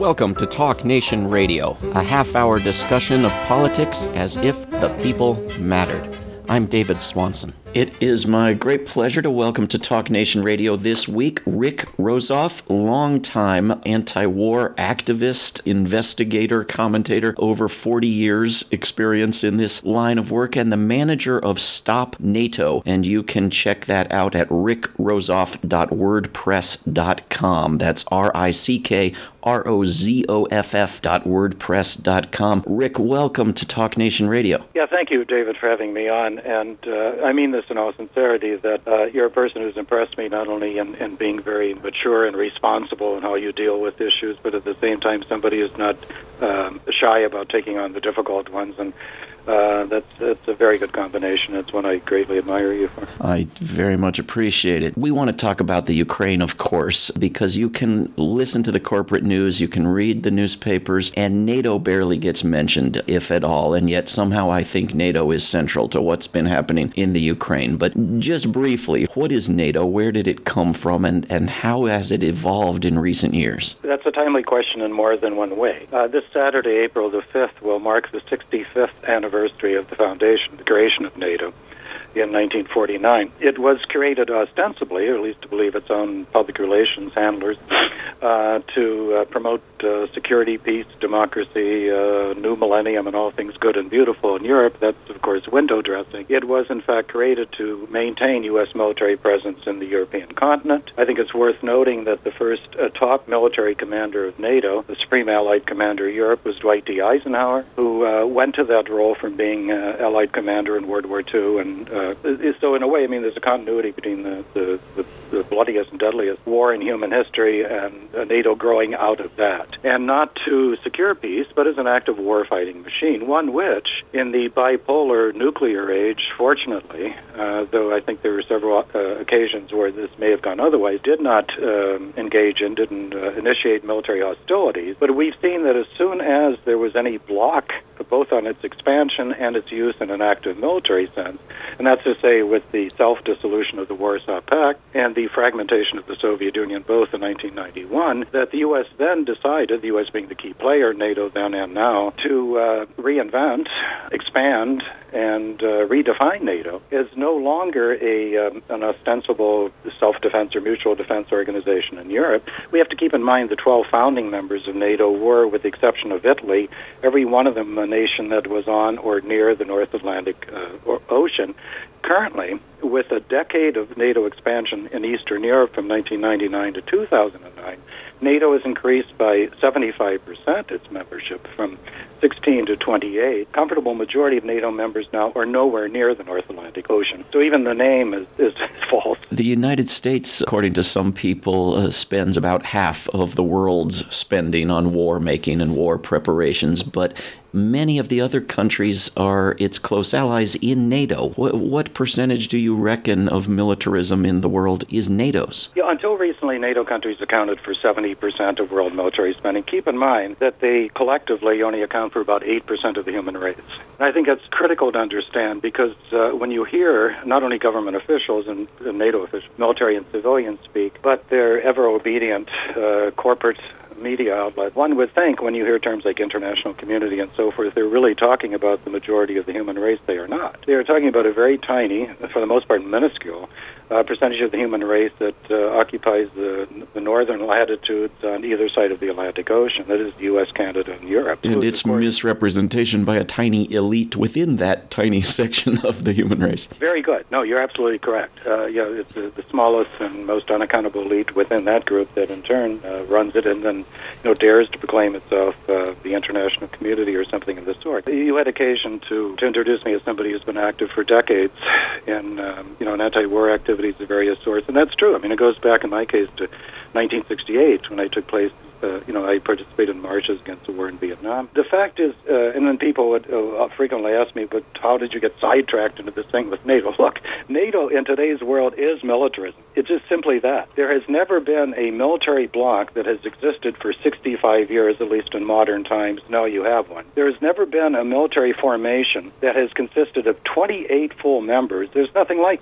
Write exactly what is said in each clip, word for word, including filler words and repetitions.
Welcome to Talk Nation Radio, a half-hour discussion of politics as if the people mattered. I'm David Swanson. It is my great pleasure to welcome to Talk Nation Radio this week Rick Rozoff, longtime anti-war activist, investigator, commentator, over forty years experience in this line of work, and the manager of Stop NATO. And you can check that out at rick rozoff dot wordpress dot com. That's R I C K R O Z O F F dot wordpress dot com. Rick, welcome to Talk Nation Radio. Yeah, thank you, David, for having me on. And uh, I mean this in all sincerity, that uh, you're a person who's impressed me not only in, in being very mature and responsible in how you deal with issues, but at the same time somebody who's not um, shy about taking on the difficult ones. And Uh, that's, that's a very good combination. It's one I greatly admire you for. I very much appreciate it. We want to talk about the Ukraine, of course, because you can listen to the corporate news, you can read the newspapers, and NATO barely gets mentioned, if at all. And yet somehow I think NATO is central to what's been happening in the Ukraine. But just briefly, what is NATO? Where did it come from? And, and how has it evolved in recent years? That's a timely question in more than one way. Uh, this Saturday, April the fifth, will mark the sixty-fifth anniversary anniversary of the foundation, the creation of NATO in nineteen forty-nine. It was created ostensibly, or at least to believe its own public relations handlers, uh, to uh, promote uh, security, peace, democracy, uh, new millennium, and all things good and beautiful in Europe. That's, of course, window dressing. It was, in fact, created to maintain U S military presence in the European continent. I think it's worth noting that the first uh, top military commander of NATO, the Supreme Allied Commander of Europe, was Dwight D. Eisenhower, who uh, went to that role from being uh, Allied commander in World War Two. And uh, so, in a way, I mean, there's a continuity between the, the, the, the bloodiest and deadliest war in human history and uh, NATO growing out of that. And not to secure peace, but as an active war-fighting machine, one which, in the bipolar nuclear age, fortunately, uh, though I think there were several uh, occasions where this may have gone otherwise, did not um, engage in, didn't uh, initiate military hostilities. But we've seen that as soon as there was any block, both on its expansion and its use in an active military sense, and that's to say with the self-dissolution of the Warsaw Pact and the fragmentation of the Soviet Union both in nineteen ninety-one, that the U S then decided, the U S being the key player, NATO then and now, to uh, reinvent, expand, and uh, redefine NATO as no longer a um, an ostensible self-defense or mutual defense organization in Europe. We have to keep in mind the twelve founding members of NATO were, with the exception of Italy, every one of them a nation that was on or near the North Atlantic uh, Ocean. Currently, with a decade of NATO expansion in Eastern Europe from nineteen ninety-nine to two thousand nine, NATO has increased by seventy-five percent its membership from sixteen to twenty-eight. Comfortable majority of NATO members now are nowhere near the North Atlantic Ocean. So even the name is, is false. The United States, according to some people, uh, spends about half of the world's spending on war making and war preparations, but many of the other countries are its close allies in NATO. What, what percentage do you reckon of militarism in the world is NATO's? Yeah, until recently, NATO countries accounted for seventy percent of world military spending. Keep in mind that they collectively only account for about eight percent of the human race. And I think that's critical to understand because uh, when you hear not only government officials and, and NATO officials, military and civilians speak, but their ever-obedient uh, corporate media outlet, one would think when you hear terms like international community and so forth, they're really talking about the majority of the human race. They are not. They are talking about a very tiny, for the most part minuscule, uh, percentage of the human race that uh, occupies the, the northern latitudes on either side of the Atlantic Ocean. That is the U S, Canada, and Europe. And it's misrepresentation by a tiny elite within that tiny section of the human race. Very good. No, you're absolutely correct. Uh, yeah, it's the, the smallest and most unaccountable elite within that group that in turn uh, runs it and then you know, dares to proclaim itself uh, the international community or something of the sort. You had occasion to, to introduce me as somebody who's been active for decades in, um, you know, in anti-war activities of various sorts, and that's true. I mean, it goes back in my case to nineteen sixty-eight when I took place. Uh, you know, I participated in marches against the war in Vietnam. The fact is, uh, and then people would uh, frequently ask me, but how did you get sidetracked into this thing with NATO? Look, NATO in today's world is militarism. It's just simply that. There has never been a military bloc that has existed for sixty-five years, at least in modern times. Now you have one. There has never been a military formation that has consisted of twenty-eight full members. There's nothing like that.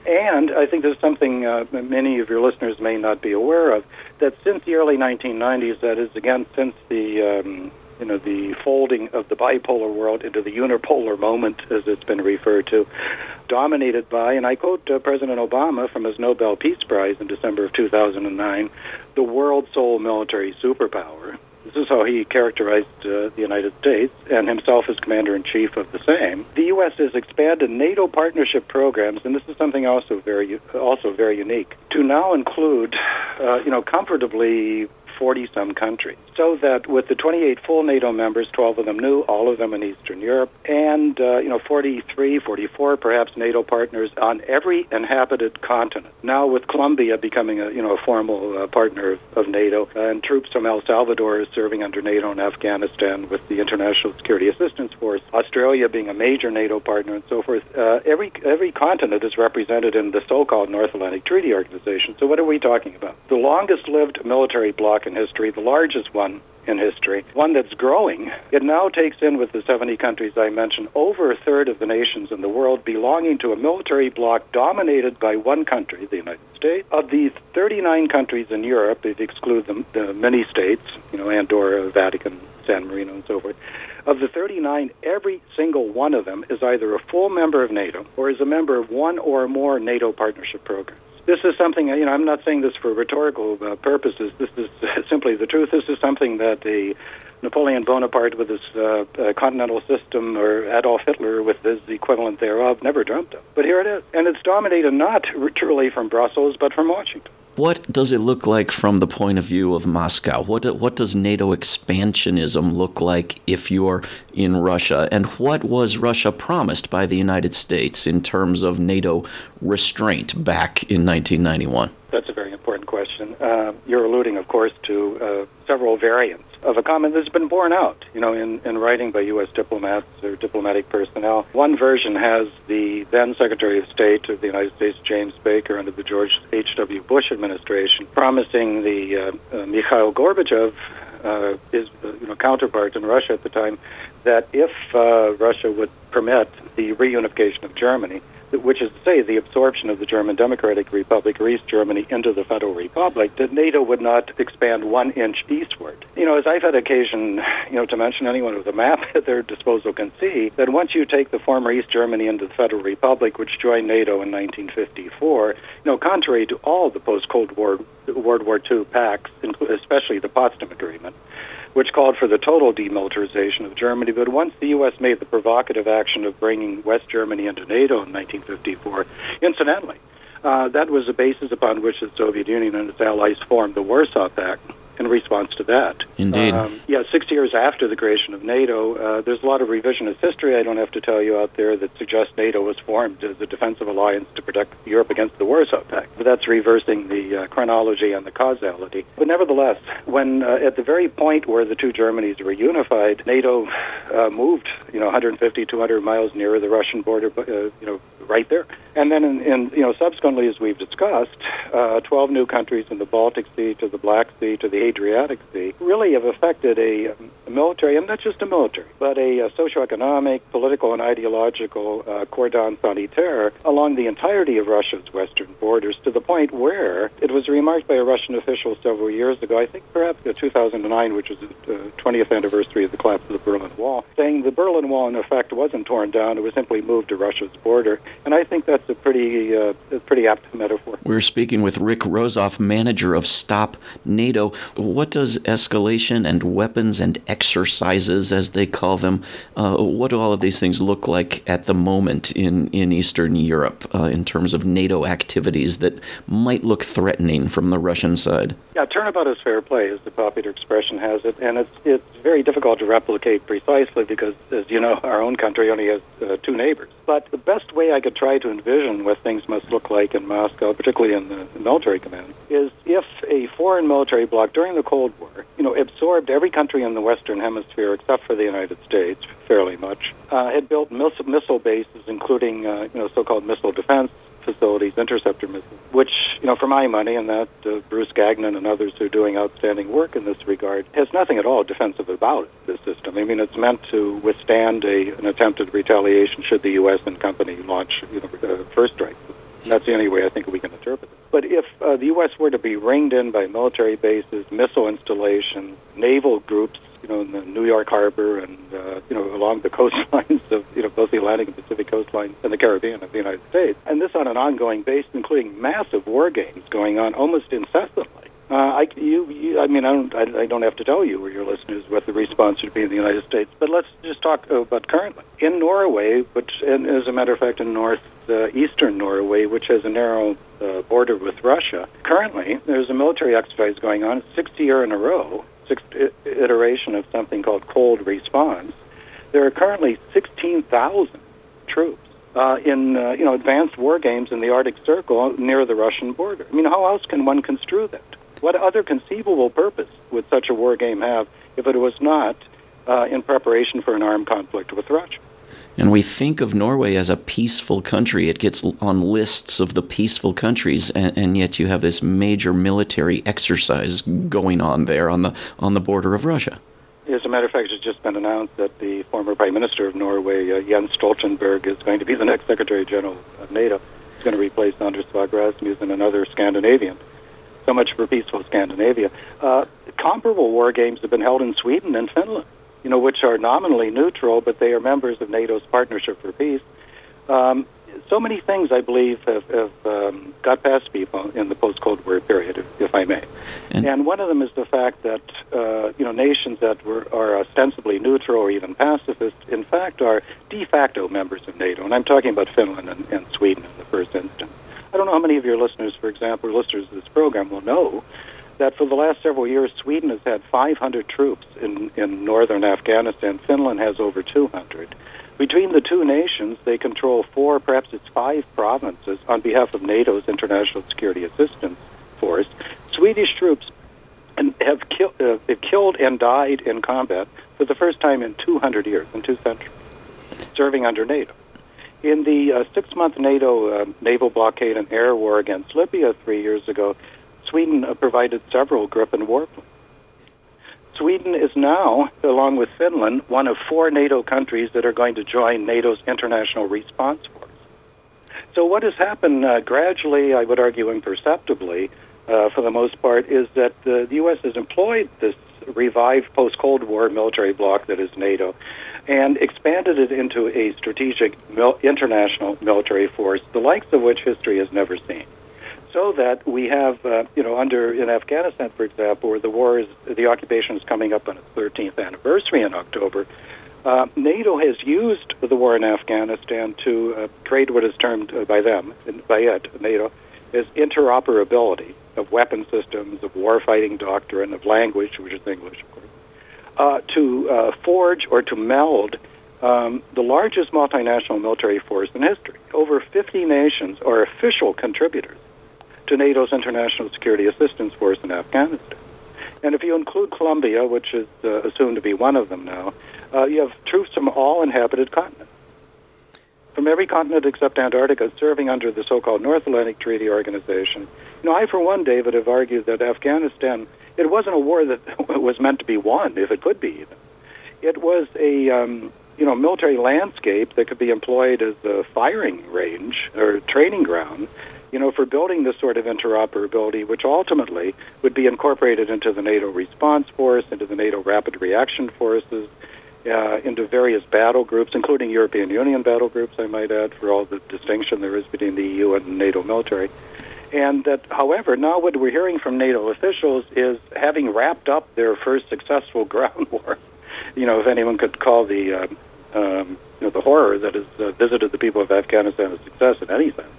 And I think there's something uh, many of your listeners may not be aware of, that since the early nineteen nineties, that is, again, since the um, you know the folding of the bipolar world into the unipolar moment, as it's been referred to, dominated by, and I quote uh, President Obama from his Nobel Peace Prize in December of two thousand nine, the world sole military superpower. This is how he characterized uh, the United States, and himself as commander-in-chief of the same. The U S has expanded NATO partnership programs, and this is something also very, also very unique, to now include, uh, you know, comfortably forty-some countries. So that with the twenty-eight full NATO members, twelve of them new, all of them in Eastern Europe, and, uh, you know, forty-three, forty-four perhaps NATO partners on every inhabited continent. Now with Colombia becoming a, you know, a formal uh, partner of, of NATO, and troops from El Salvador serving under NATO in Afghanistan with the International Security Assistance Force, Australia being a major NATO partner and so forth, uh, every, every continent is represented in the so-called North Atlantic Treaty Organization. So what are we talking about? The longest-lived military bloc in history, the largest one in history, one that's growing. It now takes in, with the seventy countries I mentioned, over a third of the nations in the world belonging to a military bloc dominated by one country, the United States. Of the thirty-nine countries in Europe, if you exclude the, the many states, you know, Andorra, Vatican, San Marino, and so forth, of the thirty-nine, every single one of them is either a full member of NATO or is a member of one or more NATO partnership programs. This is something, you know, I'm not saying this for rhetorical uh, purposes. This is simply the truth. This is something that a Napoleon Bonaparte with his uh, uh, continental system, or Adolf Hitler with his equivalent thereof, never dreamt of. But here it is. And it's dominated not truly from Brussels, but from Washington. What does it look like from the point of view of Moscow? What what does NATO expansionism look like if you're in Russia? And what was Russia promised by the United States in terms of NATO restraint back in nineteen ninety-one? That's a very important question. Uh, you're alluding, of course, to uh, several variants of a comment that's been borne out, you know, in, in writing by U S diplomats or diplomatic personnel. One version has the then Secretary of State of the United States, James Baker, under the George H W. Bush administration, promising the uh, uh, Mikhail Gorbachev, uh, his uh, you know, counterpart in Russia at the time, that if uh, Russia would permit the reunification of Germany, which is to say the absorption of the German Democratic Republic or East Germany into the Federal Republic, that NATO would not expand one inch eastward. You know, as I've had occasion, you know, to mention, anyone with a map at their disposal can see that once you take the former East Germany into the Federal Republic, which joined NATO in nineteen fifty-four, you know, contrary to all the post-Cold War World War Two pacts, especially the Potsdam Agreement, which called for the total demilitarization of Germany. But once the U S made the provocative action of bringing West Germany into NATO in nineteen fifty-four, incidentally, uh, that was the basis upon which the Soviet Union and its allies formed the Warsaw Pact in response to that. Indeed. Um, yeah, six years after the creation of NATO, uh, there's a lot of revisionist history, I don't have to tell you out there, that suggests NATO was formed as a defensive alliance to protect Europe against the Warsaw Pact. But that's reversing the uh, chronology and the causality. But nevertheless, when uh, at the very point where the two Germanys were unified, NATO uh, moved, you know, one hundred fifty, two hundred miles nearer the Russian border, uh, you know, right there. And then, in, in you know, subsequently, as we've discussed, uh, twelve new countries in the Baltic Sea to the Black Sea to the Adriatic Sea really have affected a, a military, and not just a military, but a, a socioeconomic, political, and ideological uh, cordon sanitaire along the entirety of Russia's western borders, to the point where it was remarked by a Russian official several years ago, I think perhaps in two thousand nine, which was the uh, twentieth anniversary of the collapse of the Berlin Wall, saying the Berlin Wall, in effect, wasn't torn down, it was simply moved to Russia's border. And I think that's a pretty, uh, a pretty apt metaphor. We're speaking with Rick Rozoff, manager of Stop NATO. What does escalation and weapons and exercises, as they call them, uh, what do all of these things look like at the moment in, in Eastern Europe uh, in terms of NATO activities that might look threatening from the Russian side? Yeah, turnabout is fair play, as the popular expression has it, and it's it's very difficult to replicate precisely because, as you know, our own country only has uh, two neighbors. But the best way I could try to envision what things must look like in Moscow, particularly in the, the military command, is if a foreign military bloc during the Cold War, you know, absorbed every country in the Western Hemisphere except for the United States, fairly much, uh, had built miss- missile bases, including, uh, you know, so-called missile defense facilities, interceptor missiles, which, you know, for my money, and that uh, Bruce Gagnon and others who are doing outstanding work in this regard, has nothing at all defensive about it, this system. I mean, it's meant to withstand a, an attempted retaliation should the U S and company launch, you know, uh, first strike. And that's the only way I think we can interpret it. But if uh, the U S were to be ringed in by military bases, missile installations, naval groups, you know, in the New York Harbor and, uh, you know, along the coastlines of, you know, both the Atlantic and Pacific coastlines and the Caribbean of the United States, and this on an ongoing basis, including massive war games going on almost incessantly. Uh, I, you, you, I mean, I don't, I, I don't have to tell you or your listeners what the response should be in the United States, but let's just talk about currently. In Norway, which, and as a matter of fact, in northeastern uh, Norway, which has a narrow uh, border with Russia, currently there's a military exercise going on, sixth year in a row, sixth iteration of something called Cold Response. There are currently sixteen thousand troops uh, in, uh, you know, advanced war games in the Arctic Circle near the Russian border. I mean, how else can one construe that? What other conceivable purpose would such a war game have if it was not uh, in preparation for an armed conflict with Russia? And we think of Norway as a peaceful country. It gets on lists of the peaceful countries, and, and yet you have this major military exercise going on there on the on the border of Russia. As a matter of fact, it's just been announced that the former Prime Minister of Norway, uh, Jens Stoltenberg, is going to be the next Secretary General of NATO. He's going to replace Anders Fogh Rasmussen, another Scandinavian. So much for peaceful Scandinavia. Uh, comparable war games have been held in Sweden and Finland, you know, which are nominally neutral, but they are members of NATO's Partnership for Peace. Um, so many things, I believe, have, have um, got past people in the post-Cold War period, if, if I may. And, and one of them is the fact that, uh, you know, nations that were, are ostensibly neutral or even pacifist, in fact, are de facto members of NATO. And I'm talking about Finland and, and Sweden in the first instance. I don't know how many of your listeners, for example, or listeners of this program will know that for the last several years, Sweden has had five hundred troops in, in northern Afghanistan. Finland has over two hundred. Between the two nations, they control four, perhaps it's five provinces on behalf of NATO's International Security Assistance Force. Swedish troops have kill, uh, killed and died in combat for the first time in two hundred years, in two centuries, serving under NATO. In the uh, six-month NATO uh, naval blockade and air war against Libya three years ago, Sweden uh, provided several Gripen warplanes. Sweden is now, along with Finland, one of four NATO countries that are going to join NATO's International Response Force. So what has happened uh, gradually, I would argue imperceptibly, uh, for the most part, is that uh, the U S has employed this revived post-Cold War military bloc that is NATO and expanded it into a strategic mil- international military force, the likes of which history has never seen. So that we have, uh, you know, under in Afghanistan, for example, where the war is, the occupation is coming up on its thirteenth anniversary in October, uh, NATO has used the war in Afghanistan to uh, create what is termed uh, by them, by it, NATO, as interoperability of weapon systems, of warfighting doctrine, of language, which is English, of course, uh, to uh, forge or to meld um, the largest multinational military force in history. Over fifty nations are official contributors to NATO's International Security Assistance Force in Afghanistan. And if you include Colombia, which is uh, assumed to be one of them now, uh, you have troops from all inhabited continents. From every continent except Antarctica, serving under the so-called North Atlantic Treaty Organization. You know, I, for one, David, have argued that Afghanistan, it wasn't a war that was meant to be won, if it could be even. It was a, um, you know, military landscape that could be employed as a firing range or training ground, you know, for building this sort of interoperability, which ultimately would be incorporated into the NATO response force, into the NATO rapid reaction forces, uh, into various battle groups, including European Union battle groups, I might add, for all the distinction there is between the E U and NATO military. And that, however, now what we're hearing from NATO officials is, having wrapped up their first successful ground war, you know, if anyone could call the, uh, um, you know, the horror that has uh, visited the people of Afghanistan a success in any sense,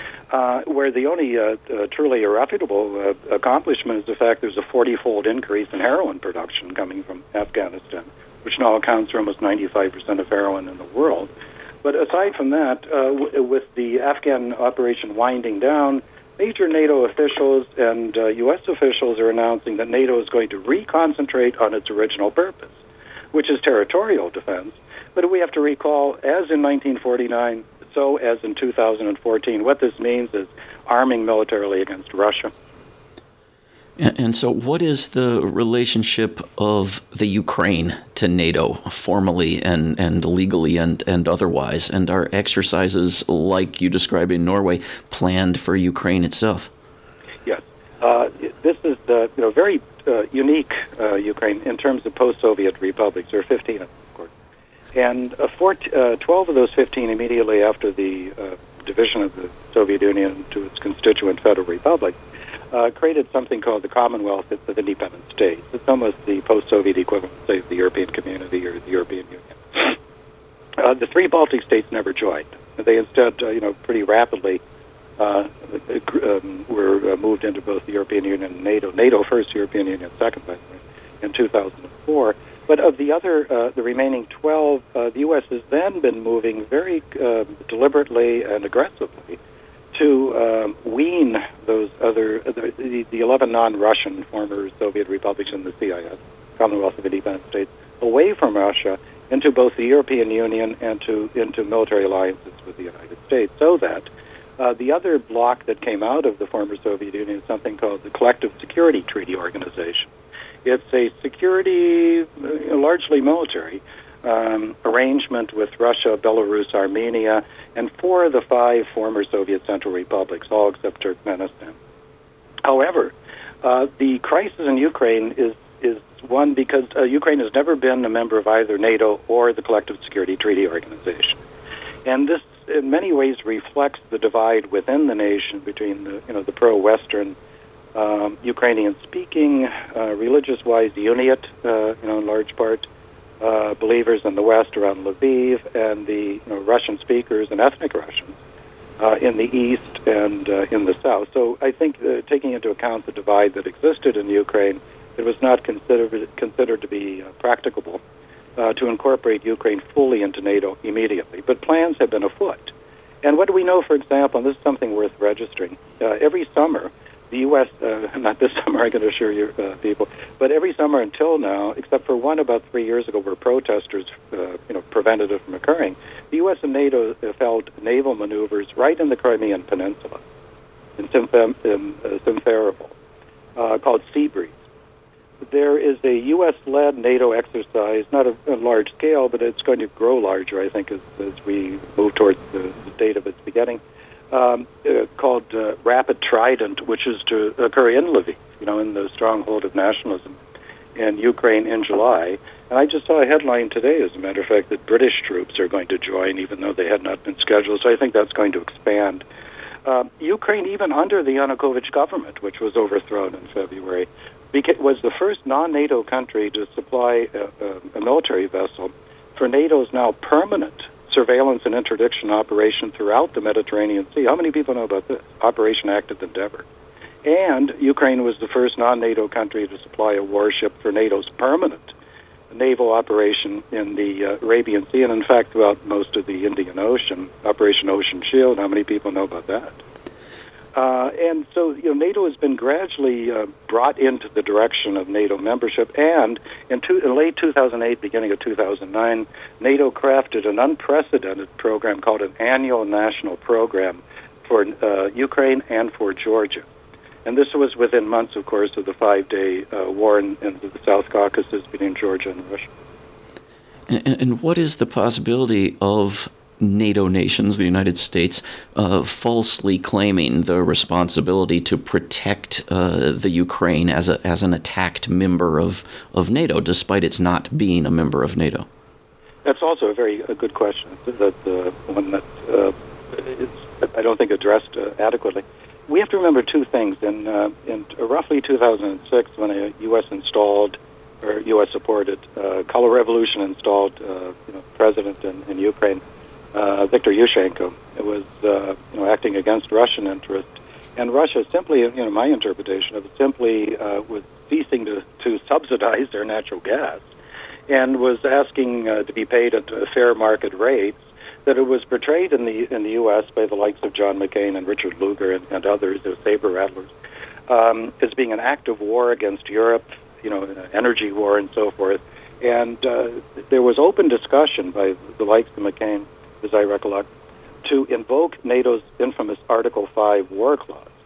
Uh, where the only uh, uh, truly irrefutable uh, accomplishment is the fact there's a forty-fold increase in heroin production coming from Afghanistan, which now accounts for almost ninety-five percent of heroin in the world. But aside from that, uh, w- with the Afghan operation winding down, major NATO officials and uh, U S officials are announcing that NATO is going to reconcentrate on its original purpose, which is territorial defense. But we have to recall, as in nineteen forty-nine, so as in two thousand fourteen, what this means is arming militarily against Russia. And, and so what is the relationship of the Ukraine to NATO, formally and, and legally and, and otherwise? And are exercises like you describe in Norway planned for Ukraine itself? Yes. Uh, this is the you know, very uh, unique uh, Ukraine in terms of post-Soviet republics. There are fifteen of them, of course. And uh, four, uh, twelve of those fifteen immediately after the uh, division of the Soviet Union into its constituent federal republic uh, created something called the Commonwealth of Independent States. It's almost the post-Soviet equivalent, say, of the European Community or the European Union. Uh, the three Baltic states never joined. They instead, uh, you know, pretty rapidly uh, um, were uh, moved into both the European Union and NATO. NATO first, European Union second, by the way, in two thousand four. But of the other, uh, the remaining twelve, uh, the U S has then been moving very uh, deliberately and aggressively to um, wean those other, the, the eleven non-Russian former Soviet republics in the C I S, Commonwealth of Independent States, away from Russia into both the European Union and to into military alliances with the United States, so that uh, the other bloc that came out of the former Soviet Union is something called the Collective Security Treaty Organization. It's a security, uh, largely military, um, arrangement with Russia, Belarus, Armenia, and four of the five former Soviet Central Republics, all except Turkmenistan. However, uh, the crisis in Ukraine is is one because uh, Ukraine has never been a member of either NATO or the Collective Security Treaty Organization. And this, in many ways, reflects the divide within the nation between the, you know, the pro-Western Um, Ukrainian-speaking, uh, religious-wise Uniate, uh, you know, in large part, uh, believers in the West around Lviv, and the you know, Russian speakers and ethnic Russians uh, in the East and uh, in the South. So I think uh, taking into account the divide that existed in Ukraine, it was not considered considered to be uh, practicable uh, to incorporate Ukraine fully into NATO immediately. But plans have been afoot. And what do we know, for example, and this is something worth registering, uh, every summer, the U S, uh, not this summer, I can assure you uh, people, but every summer until now, except for one about three years ago where protesters uh, you know, prevented it from occurring, the U S and NATO have held naval maneuvers right in the Crimean Peninsula, in Symphem- in, uh, Simferopol, uh, called Sea Breeze. There is a U S-led NATO exercise, not a, a large scale, but it's going to grow larger, I think, as, as we move towards the, the date of its beginning, Um, uh, called uh, Rapid Trident, which is to occur in Lviv, you know, in the stronghold of nationalism in Ukraine in July. And I just saw a headline today, as a matter of fact, that British troops are going to join, even though they had not been scheduled. So I think that's going to expand. Uh, Ukraine, even under the Yanukovych government, which was overthrown in February, beca- was the first non-NATO country to supply a, a, a military vessel for NATO's now permanent surveillance and interdiction operation throughout the Mediterranean Sea. How many people know about this? Operation Active Endeavor. And Ukraine was the first non-NATO country to supply a warship for NATO's permanent naval operation in the uh, Arabian Sea, and in fact throughout most of the Indian Ocean, Operation Ocean Shield. How many people know about that? Uh, and so, you know, NATO has been gradually uh, brought into the direction of NATO membership, and in, two, in late two thousand eight, beginning of two thousand nine, NATO crafted an unprecedented program called an Annual National Program for uh, Ukraine and for Georgia. And this was within months, of course, of the five-day uh, war in, in the South Caucasus between Georgia and Russia. And, and what is the possibility of NATO nations, the United States, uh, falsely claiming the responsibility to protect uh, the Ukraine as a as an attacked member of, of NATO, despite its not being a member of NATO? That's also a very a good question. That uh, one that uh, is, I don't think addressed uh, adequately. We have to remember two things. In uh, in roughly two thousand six, when a U S installed or U S supported uh, color revolution installed uh, you know, president in, in Ukraine. Uh, Viktor Yushchenko. It was, uh, you know, acting against Russian interest, and Russia simply, you know, my interpretation of it simply uh, was ceasing to, to subsidize their natural gas, and was asking uh, to be paid at fair market rates. That it was portrayed in the in the U S by the likes of John McCain and Richard Lugar and, and others, the saber rattlers, um, as being an act of war against Europe, you know, an energy war and so forth. And uh, there was open discussion by the likes of McCain, as I recollect, to invoke NATO's infamous Article five war clause,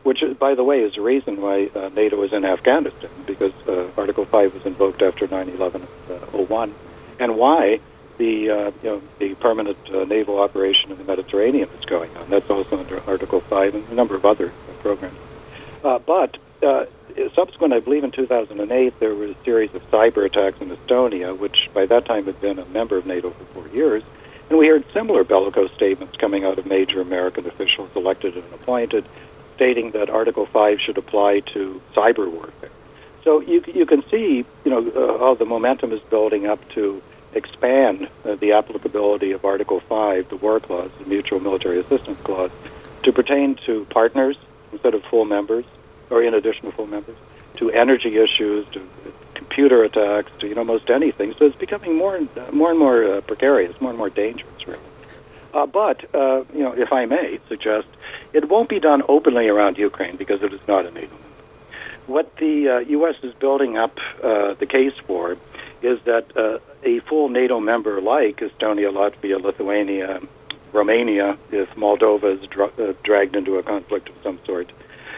which, by the way, is the reason why uh, NATO is in Afghanistan, because uh, Article five was invoked after nine eleven oh one, and why the uh, you know the permanent uh, naval operation in the Mediterranean is going on. That's also under Article five and a number of other uh, programs. Uh, but uh, subsequent, I believe in two thousand eight, there was a series of cyber attacks in Estonia, which by that time had been a member of NATO for four years. And we heard similar bellicose statements coming out of major American officials, elected and appointed, stating that Article five should apply to cyber warfare. So you you can see, you know, uh, how the momentum is building up to expand uh, the applicability of Article five, the War Clause, the Mutual Military Assistance Clause, to pertain to partners instead of full members, or in addition to full members, to energy issues, to computer attacks, to, you know, most anything. So it's becoming more and uh, more and more uh, precarious, more and more dangerous, really. Uh, but, uh, you know, if I may suggest, it won't be done openly around Ukraine because it is not a NATO member. What the uh, U S is building up uh, the case for is that uh, a full NATO member like Estonia, Latvia, Lithuania, Romania, if Moldova is dra- uh, dragged into a conflict of some sort,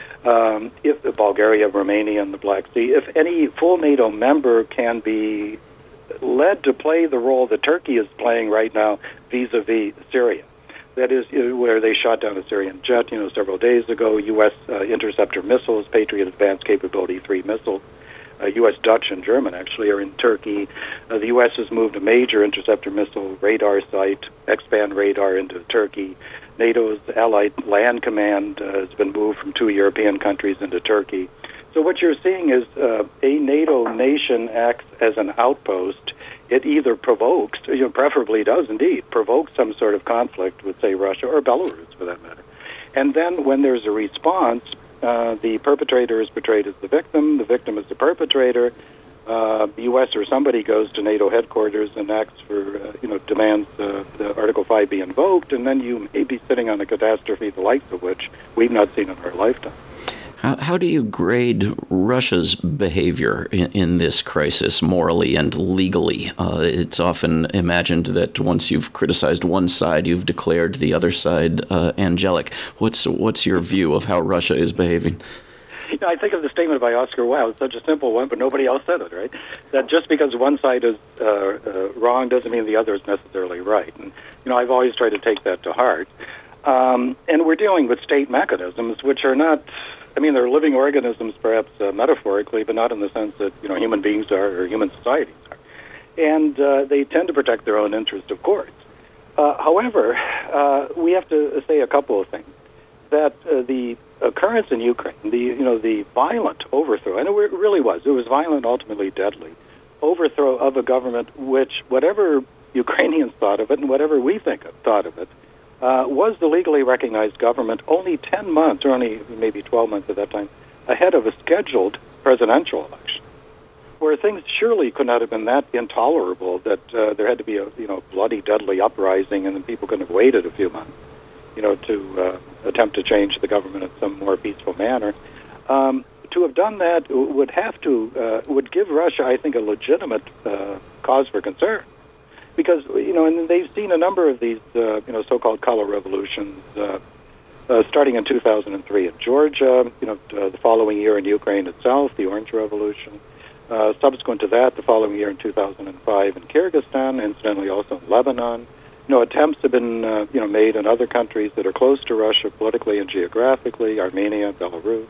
um, if Bulgaria, Romania, and the Black Sea, if any full NATO member can be led to play the role that Turkey is playing right now vis-a-vis Syria. That is, where they shot down a Syrian jet, you know, several days ago. U S uh, interceptor missiles, Patriot Advanced Capability three missiles. Uh, U S, Dutch, and German actually are in Turkey. Uh, the U S has moved a major interceptor missile radar site, X-band radar, into Turkey. NATO's Allied Land Command uh, has been moved from two European countries into Turkey. So what you're seeing is uh, a NATO nation acts as an outpost. It either provokes, you know, preferably does indeed, provoke some sort of conflict with, say, Russia or Belarus, for that matter. And then when there's a response, uh, the perpetrator is portrayed as the victim, the victim is the perpetrator. Uh, the U S or somebody goes to NATO headquarters and acts for, uh, you know, demands uh, the Article five be invoked, and then you may be sitting on a catastrophe the likes of which we've not seen in our lifetime. How, how do you grade Russia's behavior in, in this crisis, morally and legally? Uh, it's often imagined that once you've criticized one side, you've declared the other side uh, angelic. What's what's your view of how Russia is behaving? You know, I think of the statement by Oscar Wilde. It's such a simple one, but nobody else said it, right? That just because one side is uh, uh, wrong doesn't mean the other is necessarily right. And, you know, I've always tried to take that to heart. Um, and we're dealing with state mechanisms, which are not... I mean, they're living organisms, perhaps uh, metaphorically, but not in the sense that, you know, human beings are or human societies are. And uh, they tend to protect their own interest, of course. Uh, however, uh, we have to say a couple of things. That uh, the occurrence in Ukraine, the you know the violent overthrow, and it really was, it was violent, ultimately deadly, overthrow of a government which, whatever Ukrainians thought of it and whatever we think of, thought of it, Uh, was the legally recognized government only ten months, or only maybe twelve months at that time, ahead of a scheduled presidential election, where things surely could not have been that intolerable that uh, there had to be a you know bloody, deadly uprising, and then people couldn't have waited a few months, you know, to uh, attempt to change the government in some more peaceful manner. Um, to have done that would have to uh, would give Russia, I think, a legitimate uh, cause for concern. Because, you know, and they've seen a number of these, uh, you know, so-called color revolutions, uh, uh, starting in two thousand three in Georgia, you know, uh, the following year in Ukraine itself, the Orange Revolution. Uh, subsequent to that, the following year in two thousand five in Kyrgyzstan, incidentally also in Lebanon. You know, attempts have been, uh, you know, made in other countries that are close to Russia politically and geographically, Armenia, Belarus.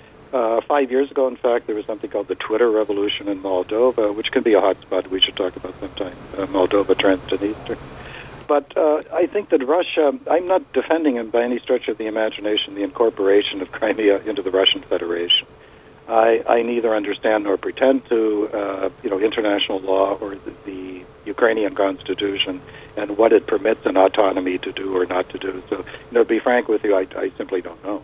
Uh, five years ago, in fact, there was something called the Twitter revolution in Moldova, which can be a hot spot we should talk about sometime, uh, Moldova, Transnistria. But uh, I think that Russia, I'm not defending him by any stretch of the imagination, the incorporation of Crimea into the Russian Federation. I, I neither understand nor pretend to, uh, you know, international law or the, the Ukrainian constitution and what it permits an autonomy to do or not to do. So, you know, to be frank with you, I, I simply don't know.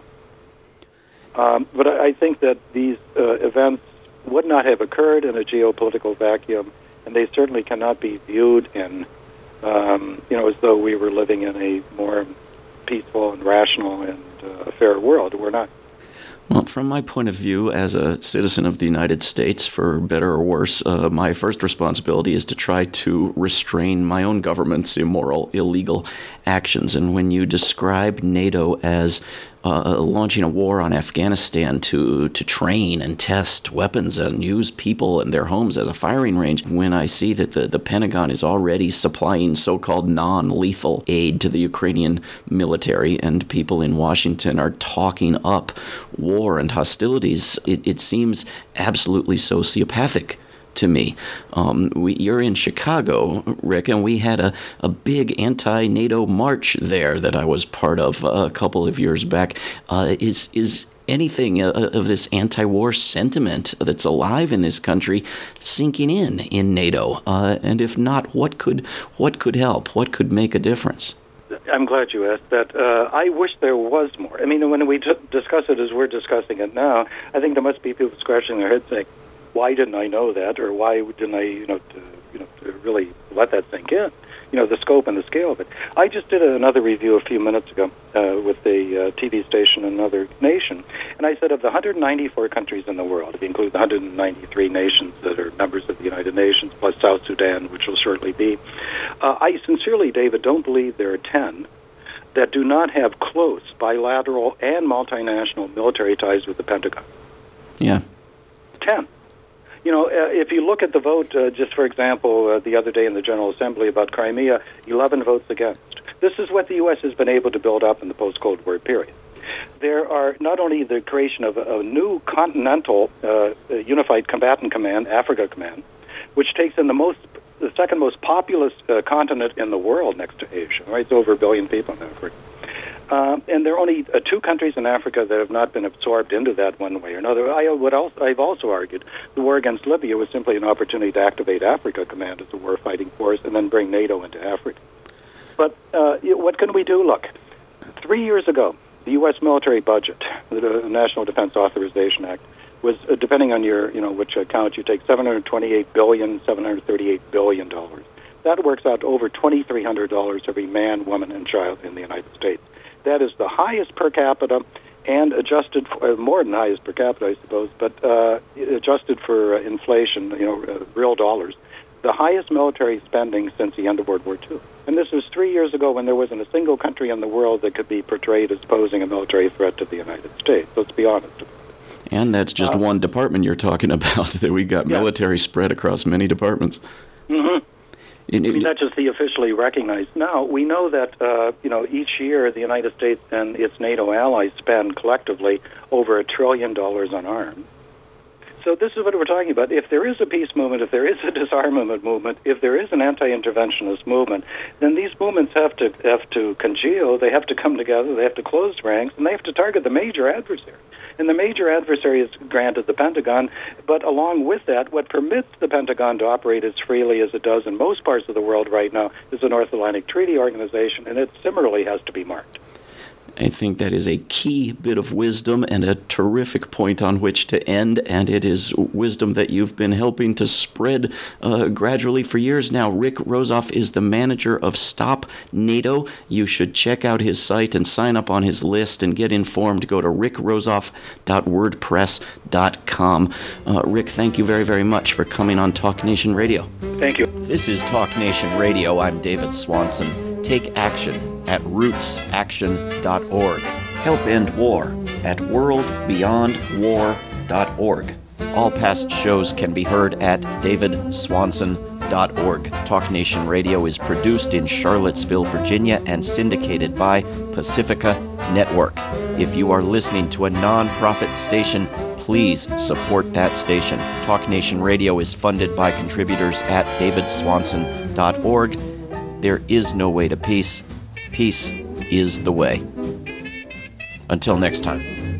Um, but I think that these uh, events would not have occurred in a geopolitical vacuum, and they certainly cannot be viewed in, um, you know, as though we were living in a more peaceful and rational and uh, fair world. We're not. Well, from my point of view, as a citizen of the United States, for better or worse, uh, my first responsibility is to try to restrain my own government's immoral, illegal actions. And when you describe NATO as uh, launching a war on Afghanistan to, to train and test weapons and use people and their homes as a firing range, when I see that the, the Pentagon is already supplying so-called non-lethal aid to the Ukrainian military and people in Washington are talking up war and hostilities, it, it seems absolutely sociopathic to me. Um, we, you're in Chicago, Rick, and we had a, a big anti-NATO march there that I was part of a couple of years back. Uh, is is anything uh, of this anti-war sentiment that's alive in this country sinking in in NATO? Uh, and if not, what could what could help? What could make a difference? I'm glad you asked that. Uh, I wish there was more. I mean, when we t- discuss it as we're discussing it now, I think there must be people scratching their heads saying, why didn't I know that, or why didn't I, you know, to, you know, to really let that sink in? You know, the scope and the scale of it. I just did another review a few minutes ago uh, with a uh, T V station in another nation, and I said of the one hundred ninety-four countries in the world, if you include the one hundred ninety-three nations that are members of the United Nations, plus South Sudan, which will shortly be, uh, I sincerely, David, don't believe there are ten that do not have close bilateral and multinational military ties with the Pentagon. Yeah. Ten. You know, uh, if you look at the vote, uh, just for example, uh, the other day in the General Assembly about Crimea, eleven votes against. This is what the U S has been able to build up in the post-Cold War period. There are not only the creation of a, a new continental uh, unified combatant command, Africa Command, which takes in the most, the second most populous uh, continent in the world next to Asia. Right, it's over a billion people in Africa. Uh, and there are only uh, two countries in Africa that have not been absorbed into that one way or another. I would also, I've also argued the war against Libya was simply an opportunity to activate Africa Command as a war-fighting force and then bring NATO into Africa. But uh, what can we do? Look, three years ago, the U S military budget, the National Defense Authorization Act, was, uh, depending on your, you know, which account you take, seven hundred twenty-eight billion dollars, seven hundred thirty-eight billion dollars. That works out to over twenty-three hundred dollars every man, woman, and child in the United States. That is the highest per capita and adjusted for, uh, more than highest per capita, I suppose, but uh, adjusted for uh, inflation, you know, uh, real dollars, the highest military spending since the end of World War Two. And this was three years ago when there wasn't a single country in the world that could be portrayed as posing a military threat to the United States. Let's be honest about it. And that's just uh, one department you're talking about, that we got yeah. military spread across many departments. Mm-hmm. I mean, that's just the officially recognized. Now, we know that, uh, you know, each year the United States and its NATO allies spend collectively over a trillion dollars on arms. So this is what we're talking about. If there is a peace movement, if there is a disarmament movement, if there is an anti-interventionist movement, then these movements have to have to congeal, they have to come together, they have to close ranks, and they have to target the major adversary. And the major adversary is granted the Pentagon, but along with that, what permits the Pentagon to operate as freely as it does in most parts of the world right now is the North Atlantic Treaty Organization, and it similarly has to be marked. I think that is a key bit of wisdom and a terrific point on which to end, and it is wisdom that you've been helping to spread uh, gradually for years now. Rick Rozoff is the manager of Stop NATO. You should check out his site and sign up on his list and get informed. Go to rick rozoff dot wordpress dot com. Uh, Rick, thank you very, very much for coming on Talk Nation Radio. Thank you. This is Talk Nation Radio. I'm David Swanson. Take action at roots action dot org. Help end war at world beyond war dot org. All past shows can be heard at david swanson dot org. Talk Nation Radio is produced in Charlottesville, Virginia, and syndicated by Pacifica Network. If you are listening to a non-profit station, please support that station. Talk Nation Radio is funded by contributors at david swanson dot org. There is no way to peace. Peace is the way. Until next time.